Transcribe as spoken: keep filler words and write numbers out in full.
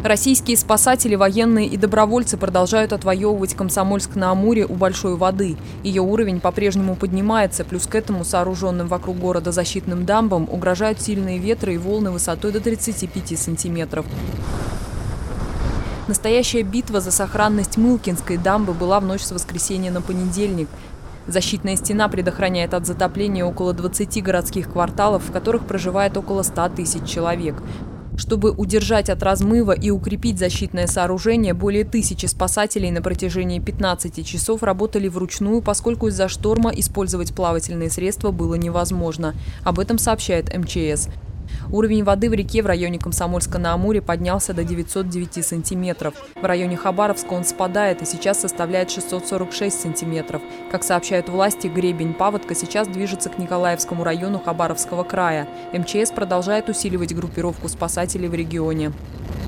Российские спасатели, военные и добровольцы продолжают отвоевывать Комсомольск-на-Амуре у большой воды. Ее уровень по-прежнему поднимается, плюс к этому сооруженным вокруг города защитным дамбам угрожают сильные ветры и волны высотой до тридцати пяти сантиметров. Настоящая битва за сохранность Мылкинской дамбы была в ночь с воскресенья на понедельник. Защитная стена предохраняет от затопления около двадцати городских кварталов, в которых проживает около ста тысяч человек. Чтобы удержать от размыва и укрепить защитное сооружение, более тысячи спасателей на протяжении пятнадцати часов работали вручную, поскольку из-за шторма использовать плавательные средства было невозможно. Об этом сообщает эм че эс. Уровень воды в реке в районе Комсомольска-на-Амуре поднялся до девятисот девяти сантиметров. В районе Хабаровска он спадает и сейчас составляет шестьсот сорок шесть сантиметров. Как сообщают власти, гребень паводка сейчас движется к Николаевскому району Хабаровского края. эм че эс продолжает усиливать группировку спасателей в регионе.